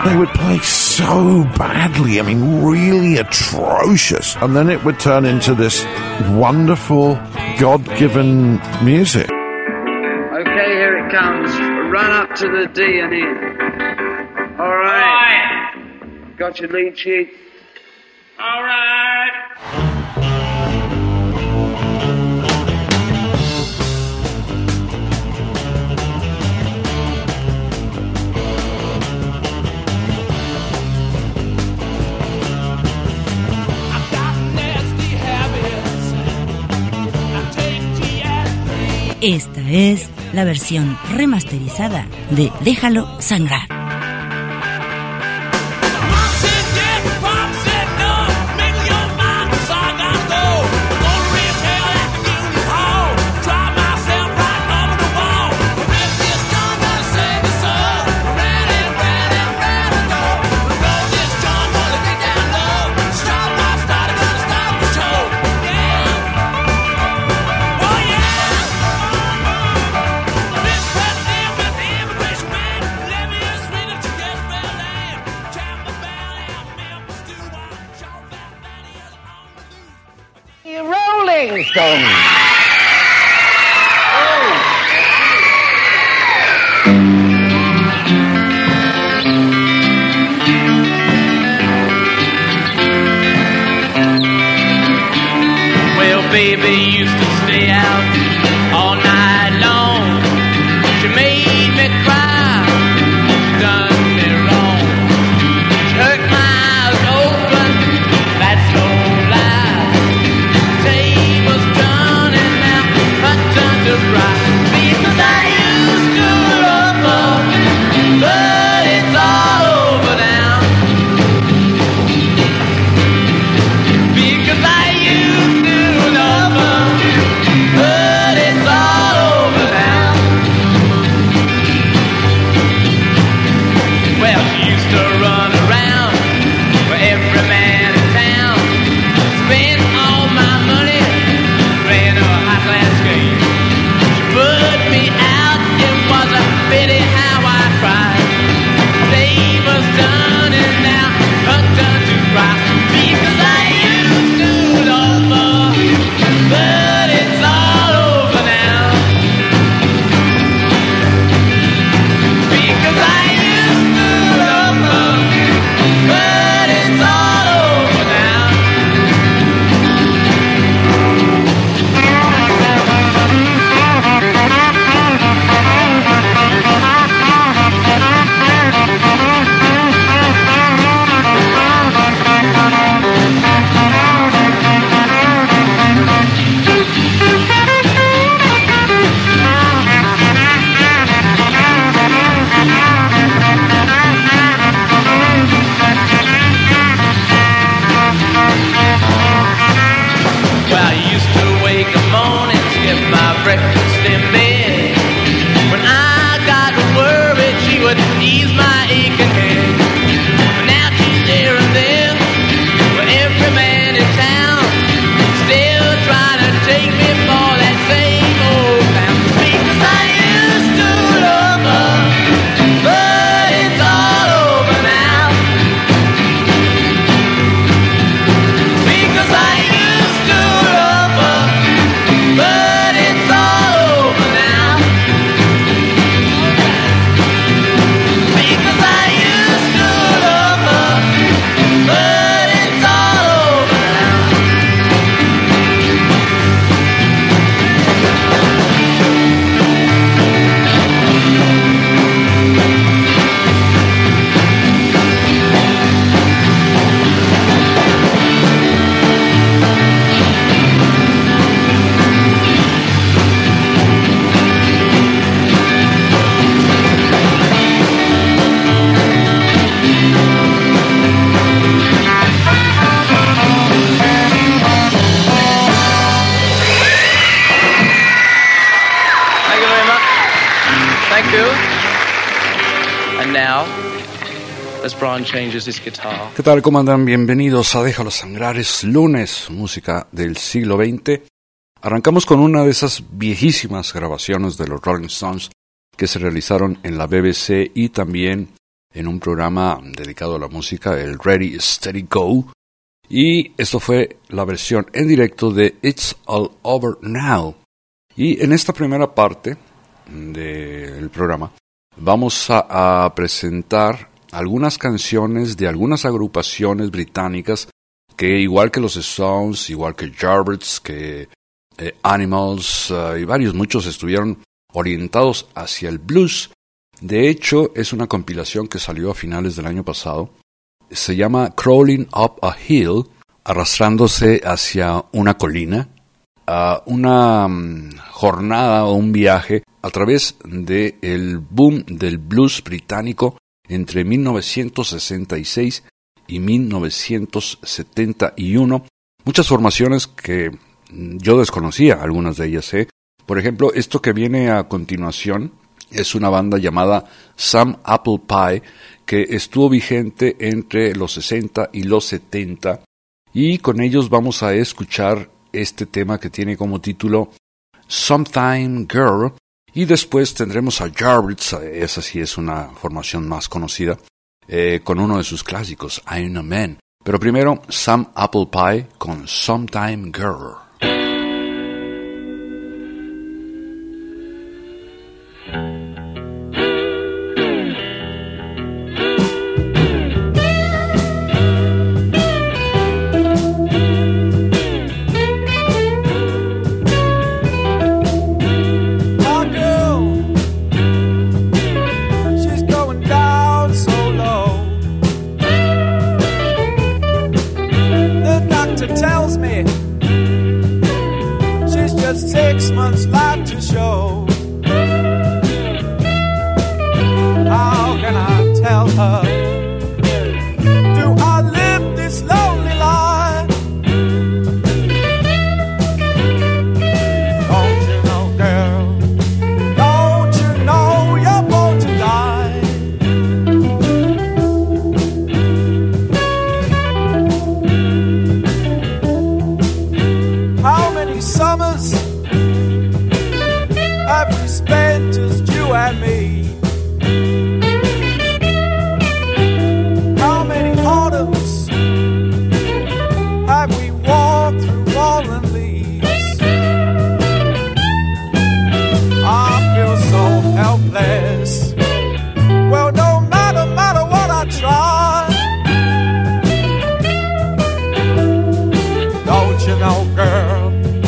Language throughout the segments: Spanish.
They would play so badly, I mean, really atrocious. And then it would turn into this wonderful, God-given music. Okay, here it comes. Run up to the D and E. All right. Got your lead sheet? All right. Esta es la versión remasterizada de Déjalo Sangrar. Rolling Stones. Well, baby used to stay out all night long. She made me cry, done me wrong. She hurt my eyes open, that's no lie. Table's done and now my turn to cry. Because I used to love her, but it's all over now. Because I used to love her, but it's all over now. Well, she used to run around with every man in town, spend all my money, playing a high-class game. She put me out, it was a pity how I cried. Day was done and now her turn to cry. Because I used to love her, but it's all over now. Because I used to love her, but it's all over now. Well, I used to wake up morning, skip my breakfast in bed. When I got worried, she would ease my aching head. But now she's there and there, with every man in town, still trying to take me for that same old clown. Because I used to love her, but it's all over now. Because I used to love her, but it's all over now. Because I used to love her, but it's all over now. Thank you very much. Thank you. And now, as Brian changes his guitar. ¿Qué tal? ¿Cómo andan? Bienvenidos a Déjalo Sangrar. Es lunes, música del siglo XX. Arrancamos con una de esas viejísimas grabaciones de los Rolling Stones que se realizaron en la BBC y también en un programa dedicado a la música, el Ready, Steady, Go. Y esto fue la versión en directo de It's All Over Now. Y en esta primera parte del programa vamos a presentar algunas canciones de algunas agrupaciones británicas que, igual que los Stones, igual que Yardbirds, que Animals y muchos estuvieron orientados hacia el blues. De hecho, es una compilación que salió a finales del año pasado. Se llama Crawling Up a Hill, arrastrándose hacia una colina, una jornada o un viaje a través del boom del blues británico entre 1966 y 1971. Muchas formaciones que yo desconocía, algunas de ellas. Por ejemplo, esto que viene a continuación es una banda llamada Some Apple Pie, que estuvo vigente entre los 60 y los 70, y con ellos vamos a escuchar este tema que tiene como título Sometime Girl, y después tendremos a Yardbirds, esa sí es una formación más conocida, con uno de sus clásicos, I'm a Man. Pero primero, Some Apple Pie con Sometime Girl. Tells me she's just 6 months life to show. How can I tell her? Do I live this lonely life? Don't you know, girl? Don't you know you're born to die? Summers have we spent just you and me? How many autumns have we walked through fallen leaves? I feel so helpless. Well, no matter what I try, don't you know, girl?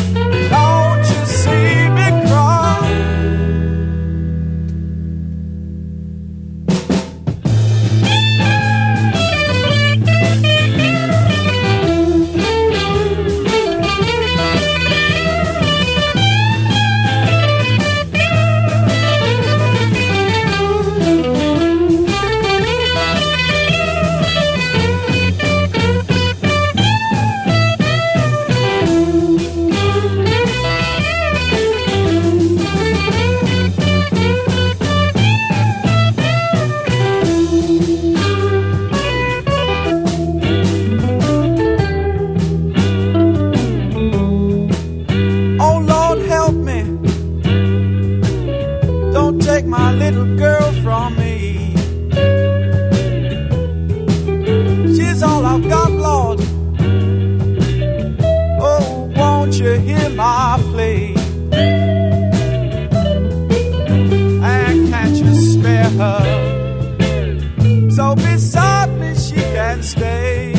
So beside me she can stay.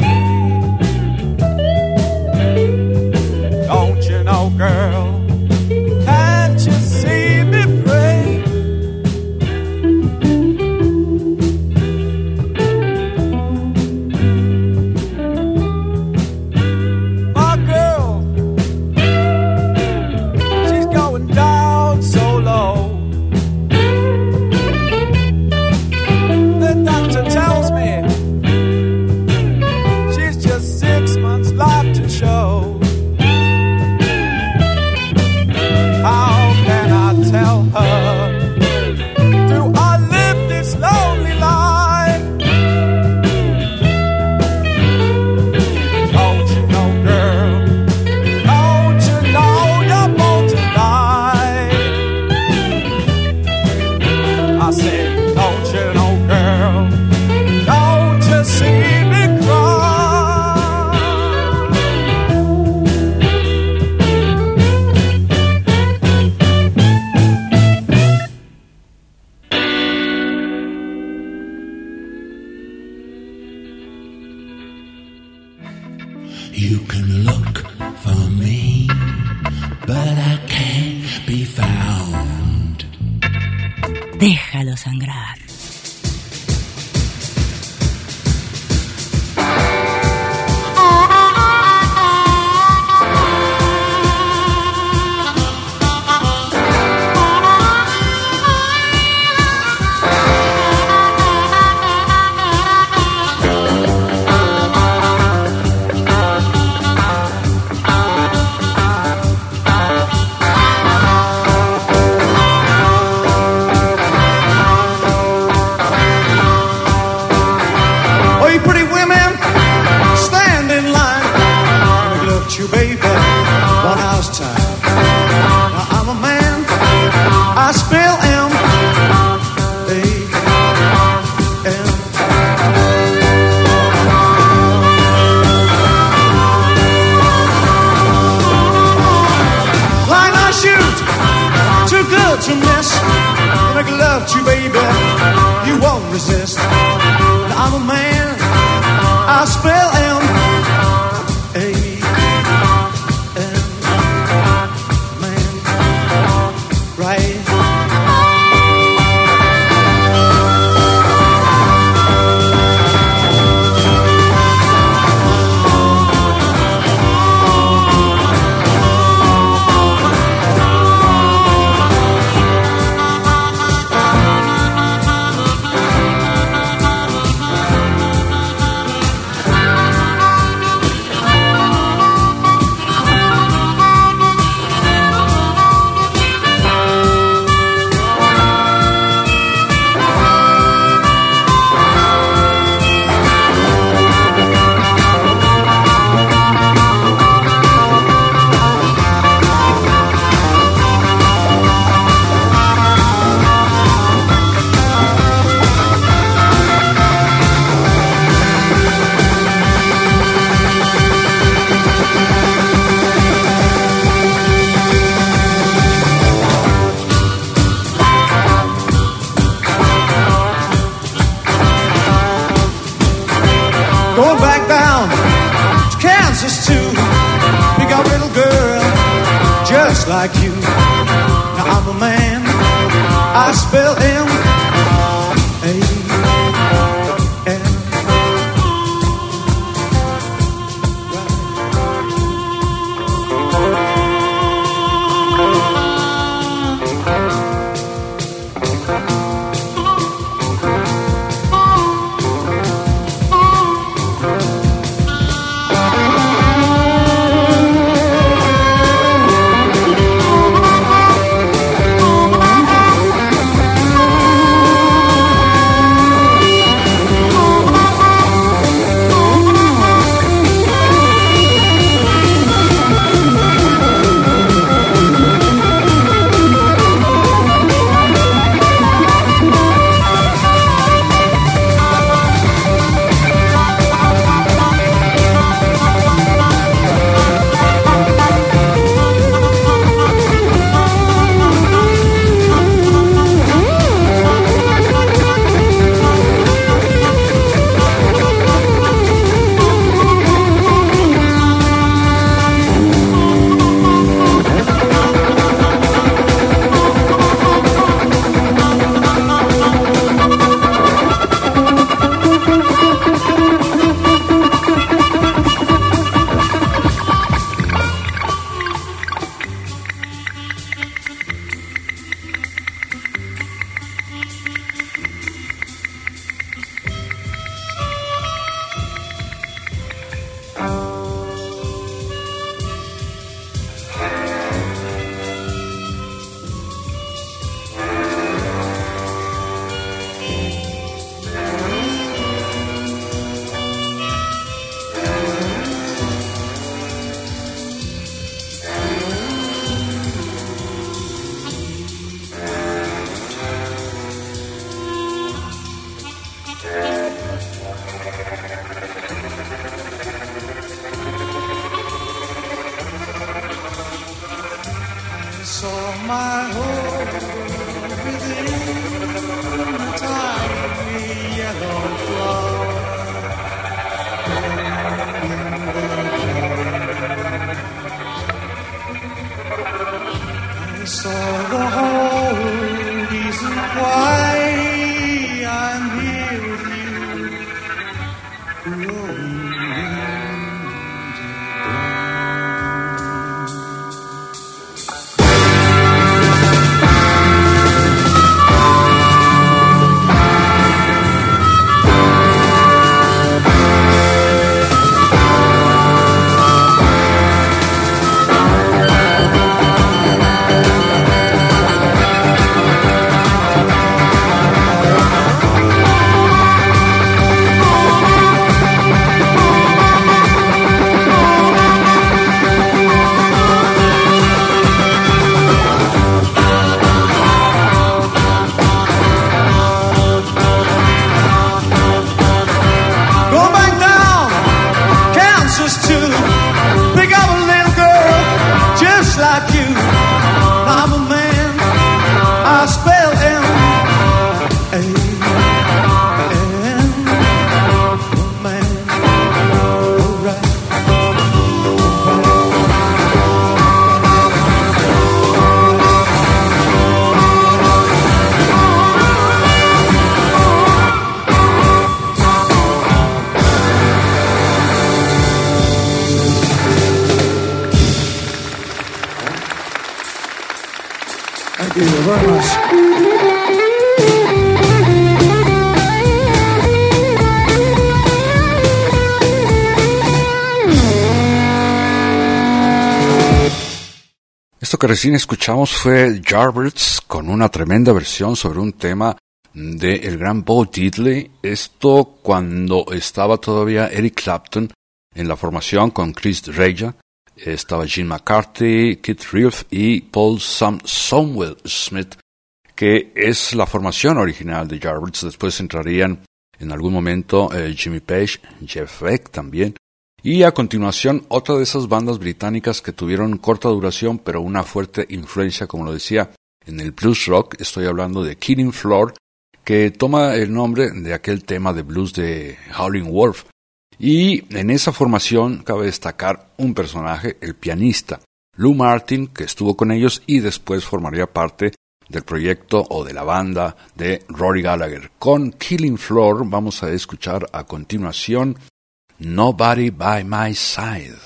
Don't you know, girl? Can't you see me pray? My girl, she's going down so low. The doctor tells me You can look for me, but I can't be found. Déjalo sangrar. Going back down to Kansas too. Pick up a little girl just like you. Now I'm a man, I spell M-A-N. very much. Esto que recién escuchamos fue Yardbirds con una tremenda versión sobre un tema de el gran Bo Diddley. Esto cuando estaba todavía Eric Clapton en la formación con Chris Rea. Estaba Gene McCarthy, Keith Reeves y Paul Samuel Smith, que es la formación original de Yardbirds. Después entrarían en algún momento Jimmy Page, Jeff Beck también. Y a continuación, otra de esas bandas británicas que tuvieron corta duración, pero una fuerte influencia, como lo decía, en el blues rock. Estoy hablando de Killing Floor, que toma el nombre de aquel tema de blues de Howlin' Wolf. Y en esa formación cabe destacar un personaje, el pianista Lou Martin, que estuvo con ellos y después formaría parte del proyecto o de la banda de Rory Gallagher. Con Killing Floor vamos a escuchar a continuación Nobody by My Side.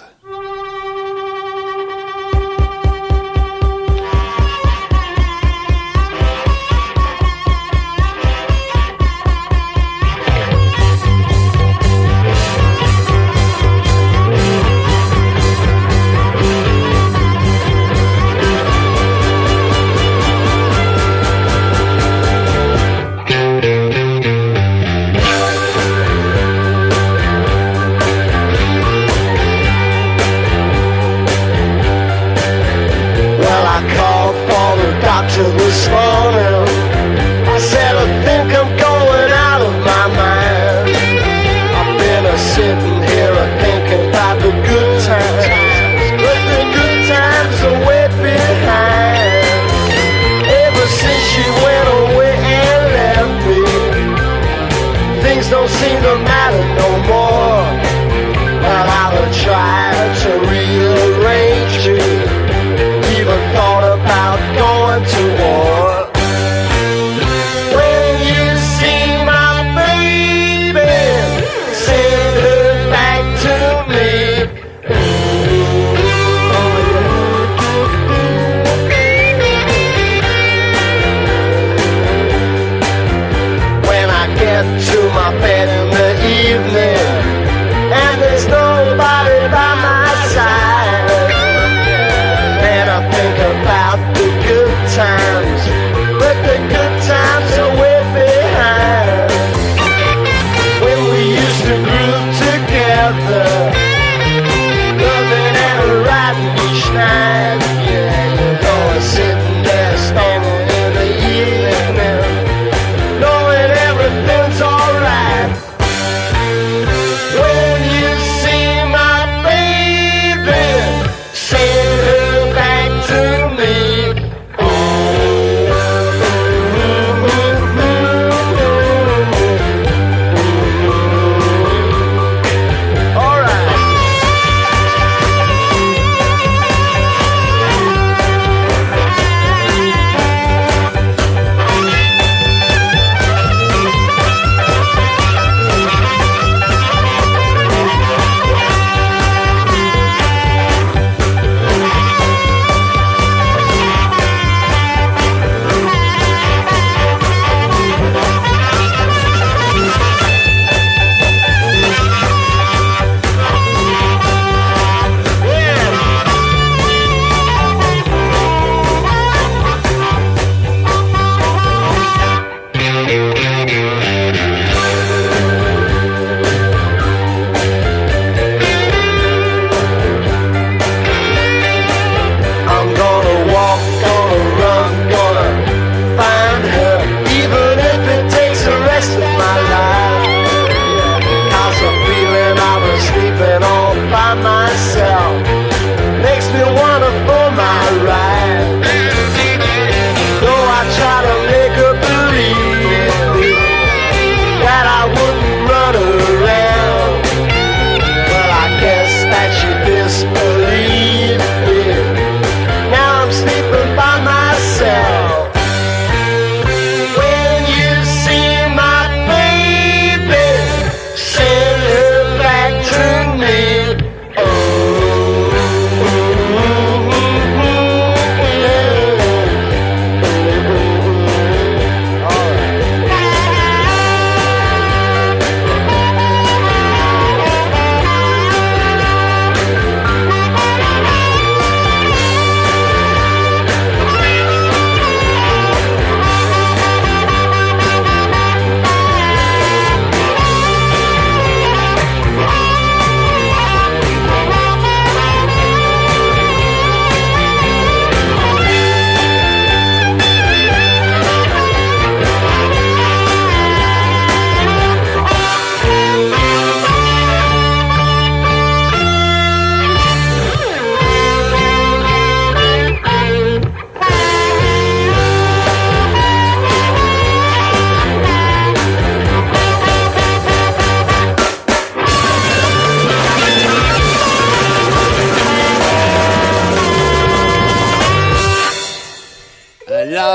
This morning, I said I think I'm going out of my mind. I've been sitting here thinking about the good times, but the good times are way behind. Ever since she went away and left me, things don't seem to matter no more. But I've tried to rearrange me, even thought about going to war. When you see my baby, send her back to me. When I get to my bed in the evening,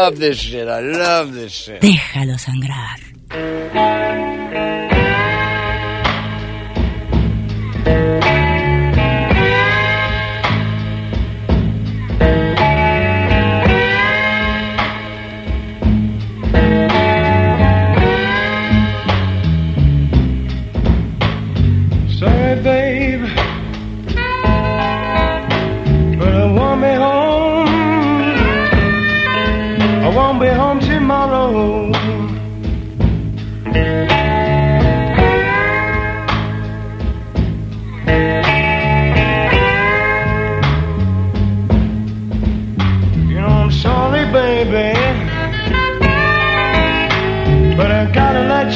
love this shit. I love this shit. Déjalo sangrar. Sorry, babe, but I won't be home. I won't be home tomorrow. You know, I'm sorry, baby, but I gotta let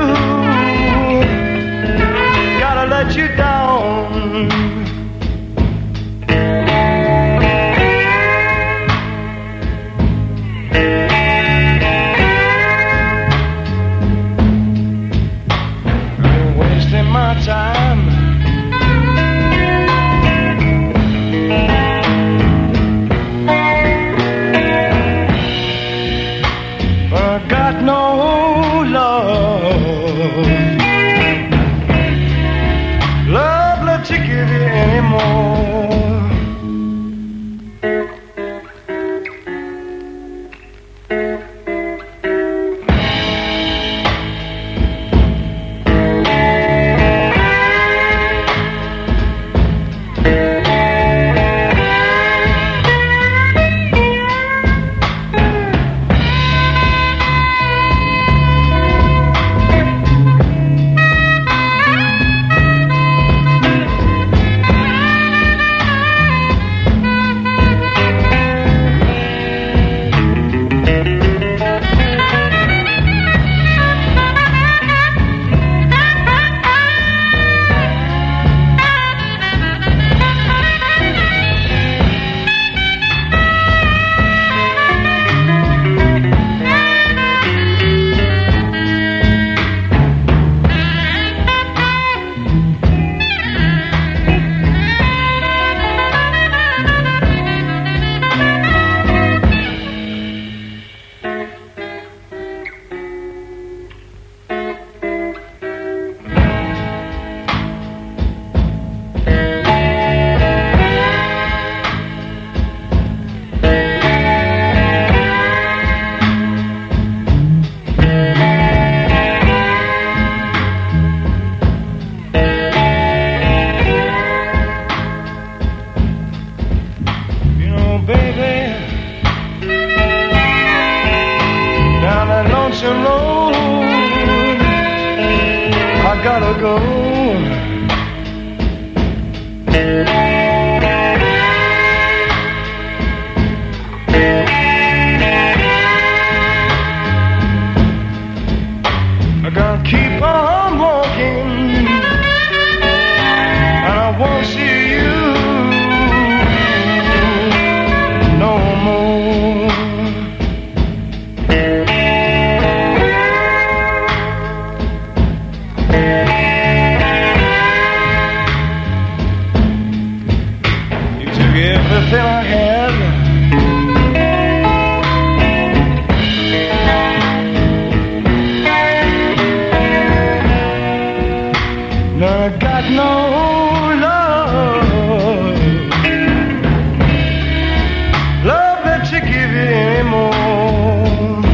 you down. I'm wasting my time. But I got no love. Love to give you anymore. Gotta go. I gotta keep on walking, and I won't see you no more. Everything I had, now I got no love that you give you anymore.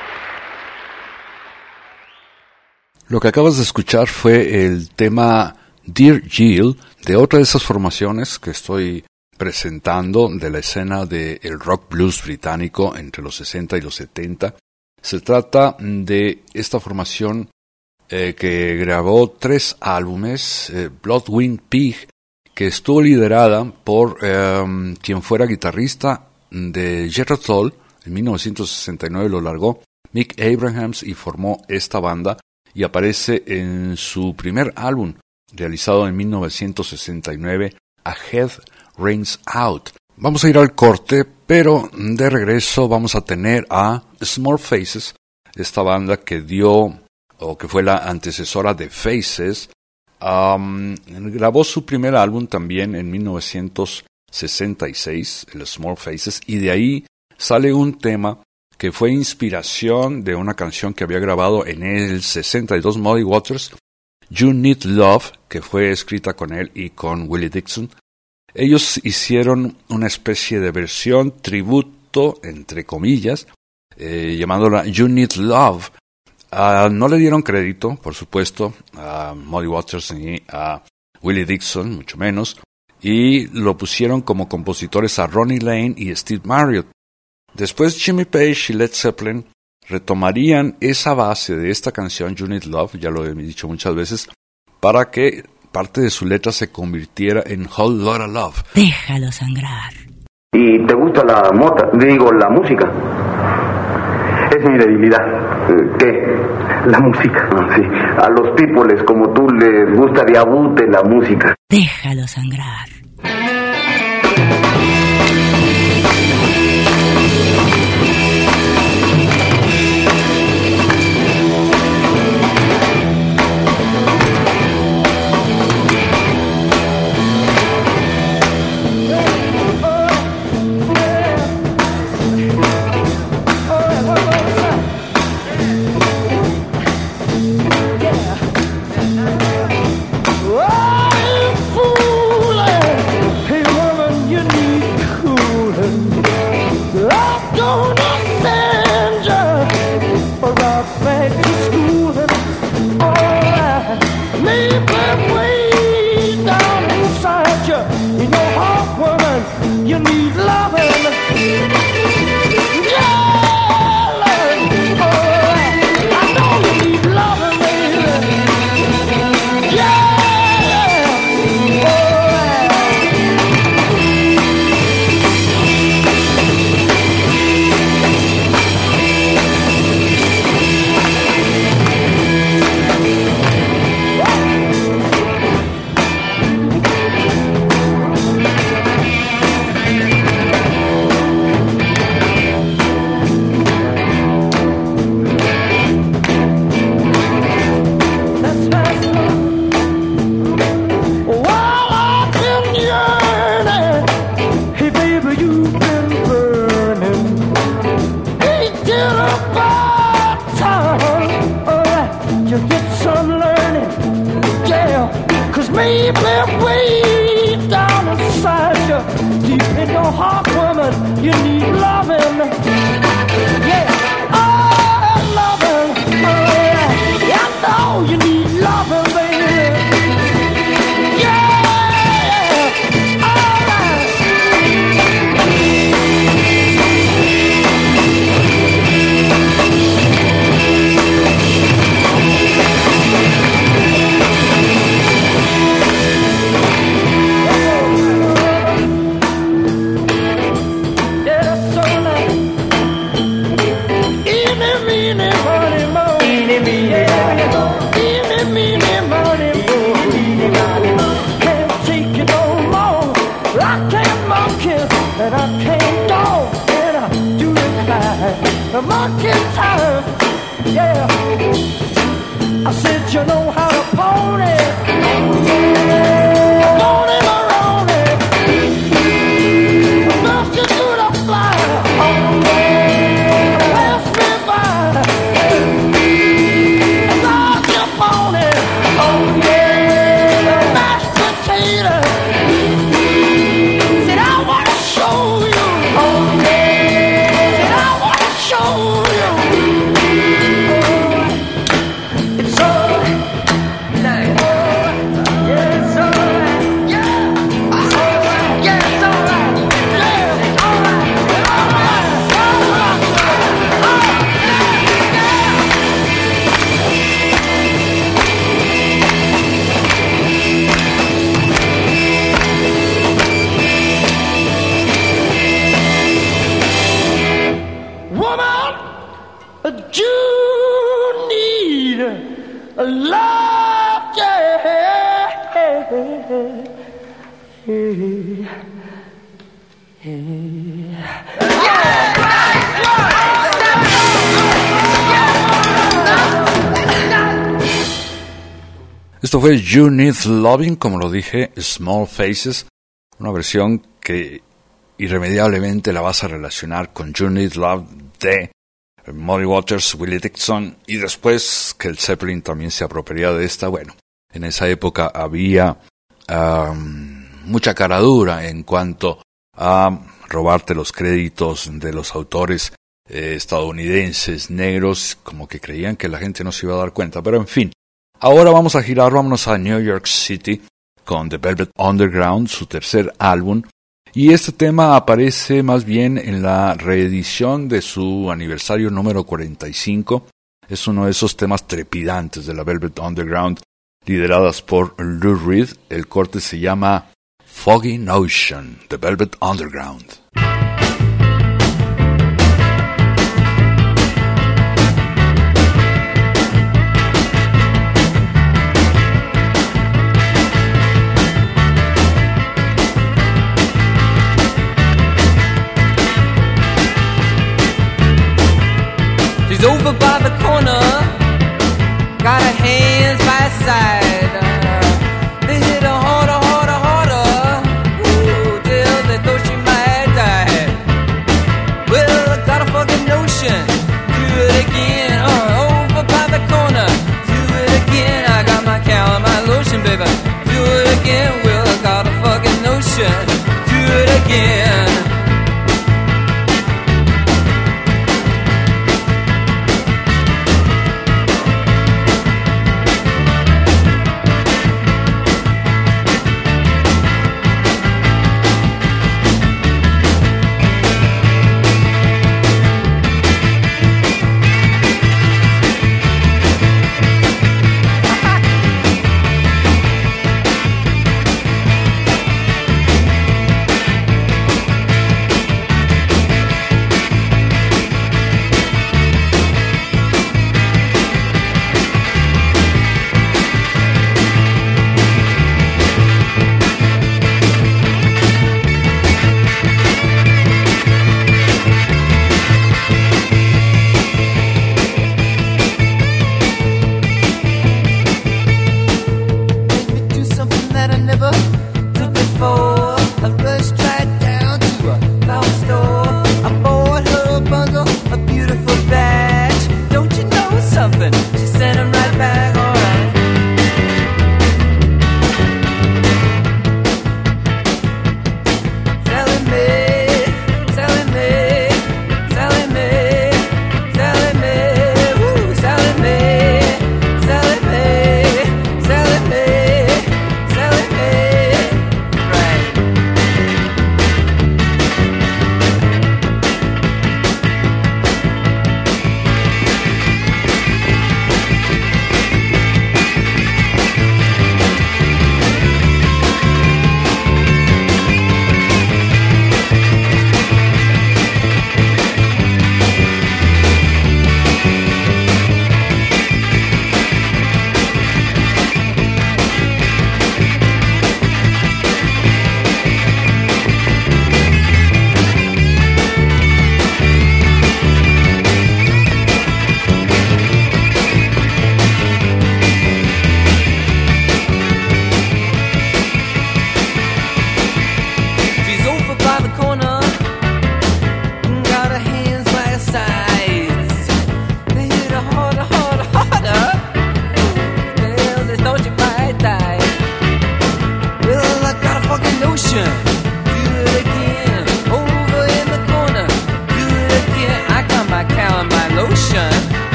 Lo que acabas de escuchar fue el tema Dear Jill, de otra de esas formaciones que estoy presentando de la escena del rock blues británico entre los 60 y los 70. Se trata de esta formación que grabó 3 álbumes, Bloodwind Pig, que estuvo liderada por quien fuera guitarrista de Jethro Tull. En 1969 lo largó Mick Abrahams y formó esta banda, y aparece en su primer álbum realizado en 1969, A Head Rains Out. Vamos a ir al corte, pero de regreso vamos a tener a Small Faces, esta banda que que fue la antecesora de Faces. Grabó su primer álbum también en 1966, el Small Faces, y de ahí sale un tema que fue inspiración de una canción que había grabado en el 62 Muddy Waters, You Need Love, que fue escrita con él y con Willie Dixon. Ellos hicieron una especie de versión tributo, entre comillas, llamándola You Need Love. No le dieron crédito, por supuesto, a Muddy Waters ni a Willie Dixon, mucho menos, y lo pusieron como compositores a Ronnie Lane y Steve Marriott. Después Jimmy Page y Led Zeppelin retomarían esa base de esta canción You Need Love, ya lo he dicho muchas veces, para que parte de su letra se convirtiera en Whole Lotta Love. Déjalo sangrar. ¿Y te gusta la la música? Es mi debilidad. ¿Qué? La música. Sí. A los peoples como tú les gusta de abute la música. Déjalo sangrar. Esto fue You Need Loving, como lo dije, Small Faces, una versión que irremediablemente la vas a relacionar con You Need Love de Muddy Waters, Willie Dixon, y después que el Zeppelin también se apropiaría de esta. Bueno, en esa época había mucha caradura en cuanto a robarte los créditos de los autores estadounidenses negros, como que creían que la gente no se iba a dar cuenta, pero en fin. Ahora vamos a girar, vámonos a New York City con The Velvet Underground, su tercer álbum, y este tema aparece más bien en la reedición de su aniversario número 45. Es uno de esos temas trepidantes de la Velvet Underground, lideradas por Lou Reed. El corte se llama Foggy Notion, The Velvet Underground. She's over by the corner, got her hands by her side. They hit her harder, harder, harder, ooh, till they thought she might die.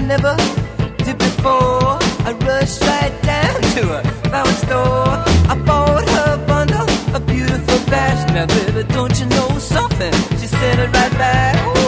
never did before. I rushed right down to a flower store. I bought her a bundle of beautiful bags. Now baby, don't you know something? She sent it right back. Ooh.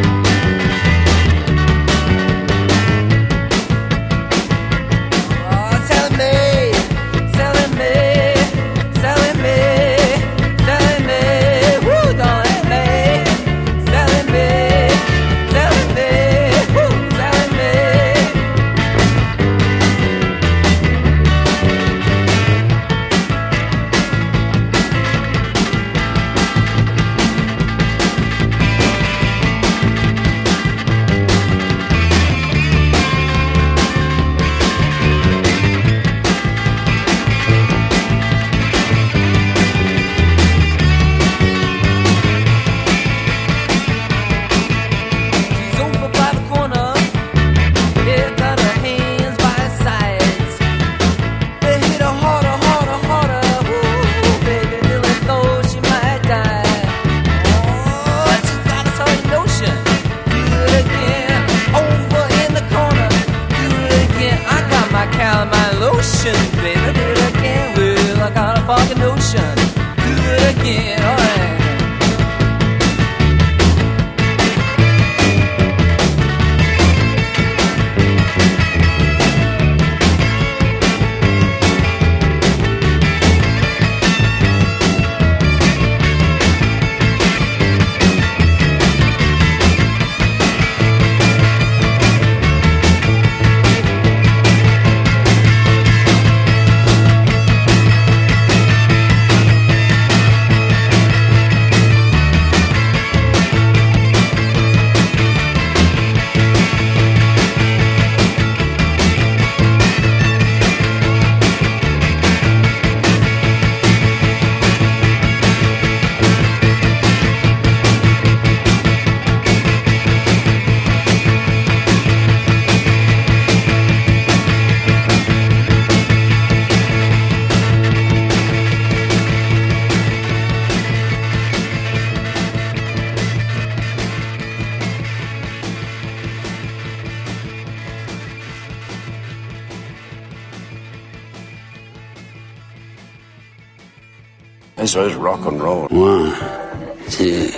Eso es rock and roll. 1, 2.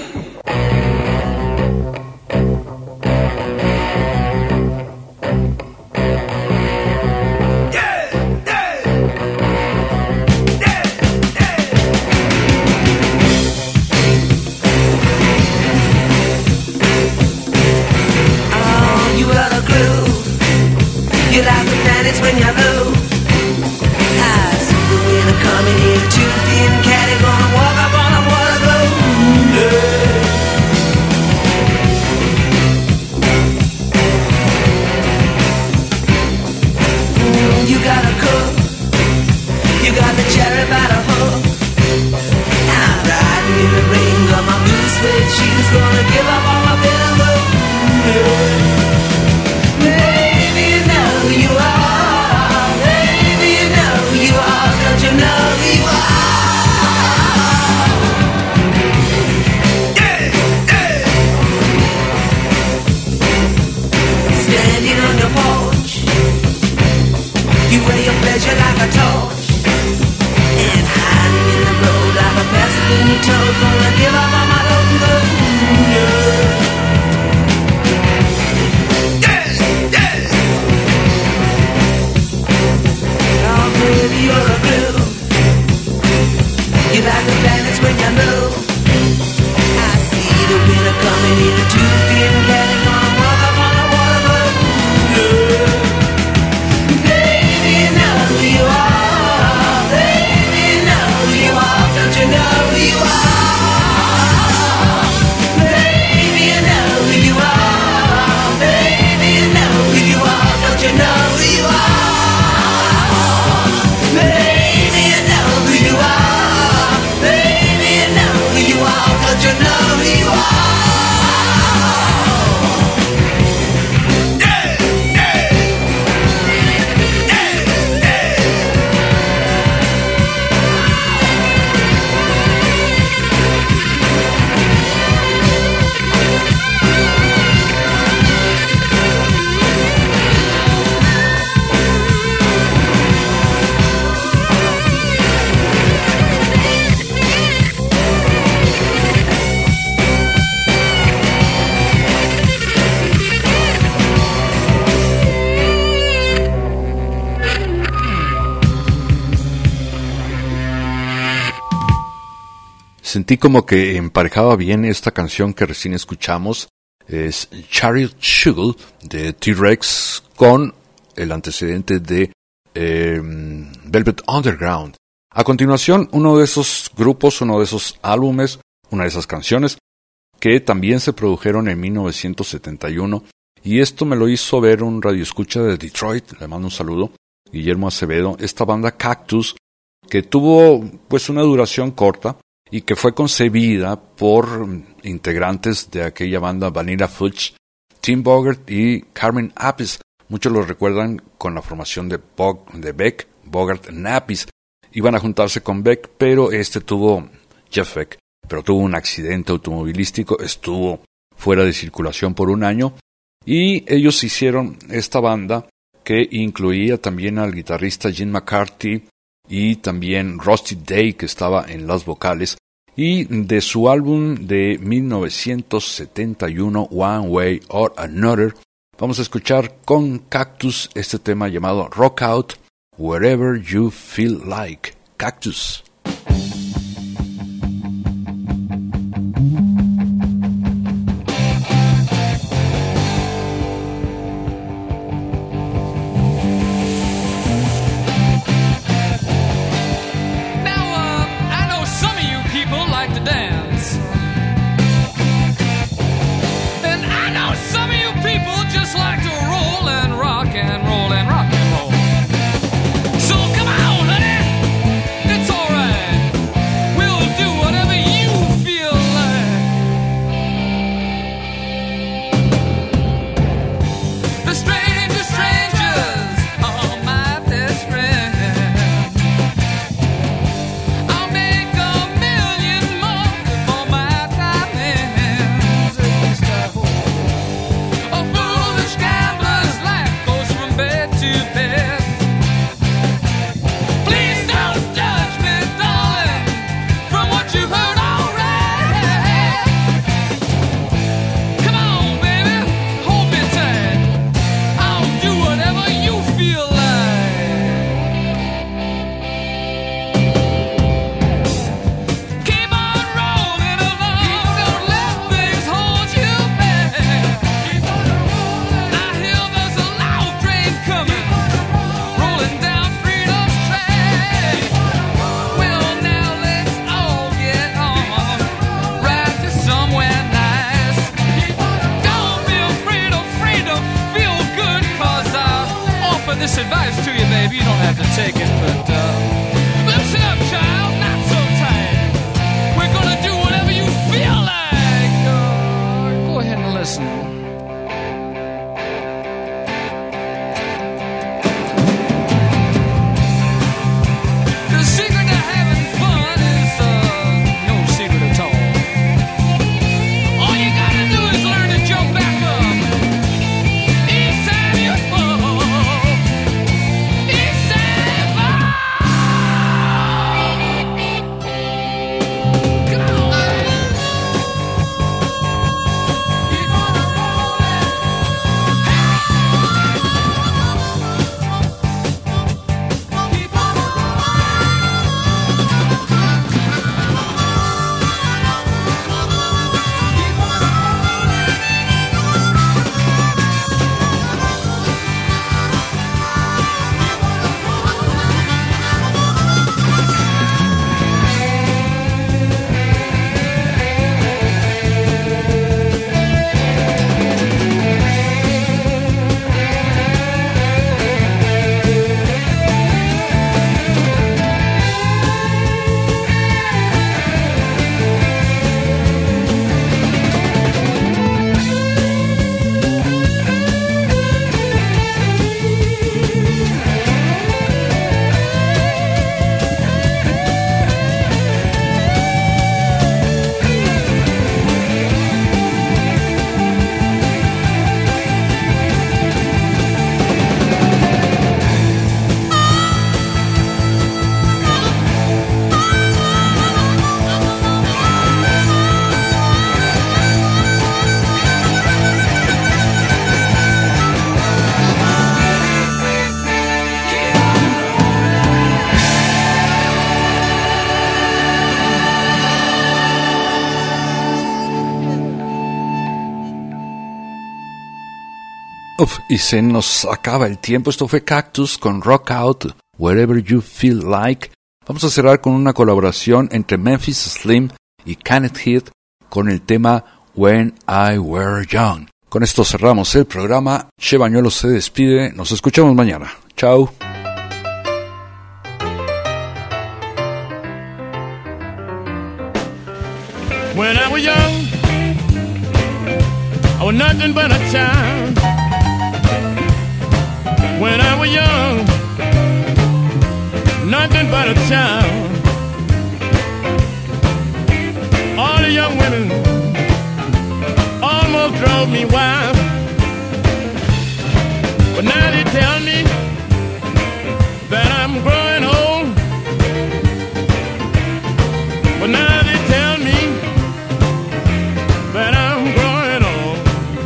sentí como que emparejaba bien esta canción que recién escuchamos. Es Chariot Shuggle de T-Rex con el antecedente de Velvet Underground. A continuación, uno de esos grupos, uno de esos álbumes, una de esas canciones que también se produjeron en 1971, y esto me lo hizo ver un radioescucha de Detroit, le mando un saludo, Guillermo Acevedo, esta banda Cactus, que tuvo pues una duración corta y que fue concebida por integrantes de aquella banda Vanilla Fudge, Tim Bogert y Carmen Appice. Muchos lo recuerdan con la formación de Beck, Bogert and Appice. Iban a juntarse con Beck, pero Jeff Beck, pero tuvo un accidente automovilístico, estuvo fuera de circulación por un año, y ellos hicieron esta banda que incluía también al guitarrista Gene McCarthy y también Rusty Day, que estaba en las vocales, y de su álbum de 1971, One Way or Another, vamos a escuchar con Cactus este tema llamado Rock Out Wherever You Feel Like. Cactus. Y se nos acaba el tiempo. Esto fue Cactus con Rock Out, Wherever You Feel Like. Vamos a cerrar con una colaboración entre Memphis Slim y Kenneth Heath con el tema When I Were Young. Con esto cerramos el programa. Che Bañuelo se despide. Nos escuchamos mañana. Chao. When I was young, I was nothing but a child. When I was young, nothing but a child. All the young women almost drove me wild. But now they tell me that I'm growing old. But now they tell me that I'm growing old.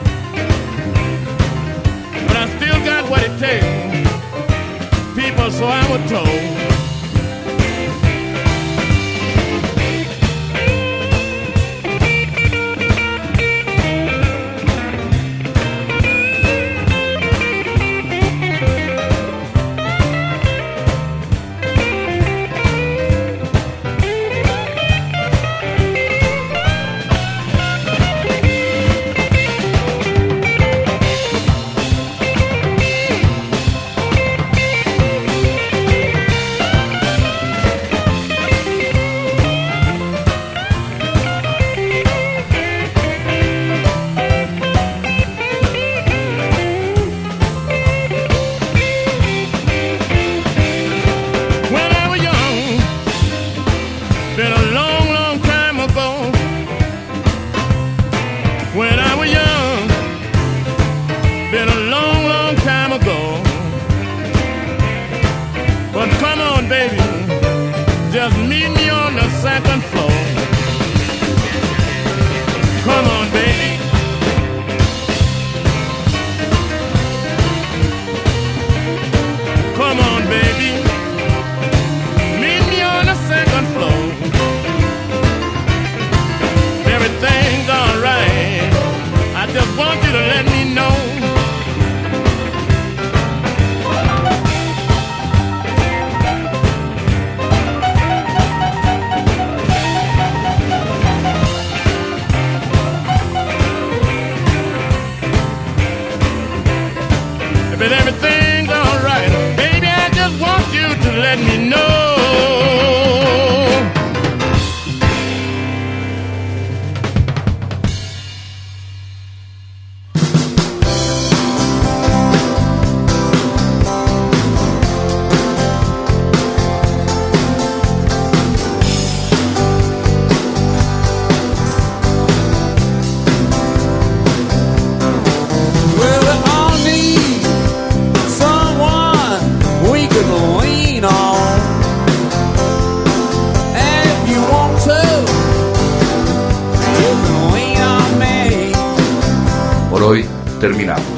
But I still got what it takes, people, so I was told. Por hoy terminamos.